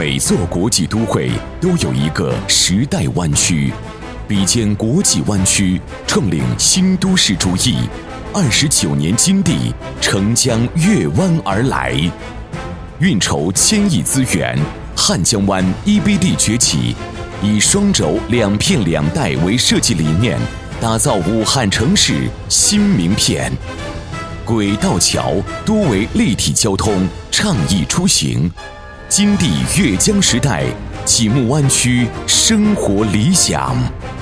每座国际都会都有一个时代湾区，比肩国际湾区，创领新都市主义。29年金地承江越湾而来，运筹千亿资源，汉江湾 EBD 崛起，以双轴2片2带为设计理念，打造武汉城市新名片。轨道桥多为立体交通，畅易出行。金地越江时代，启幕湾区生活理想。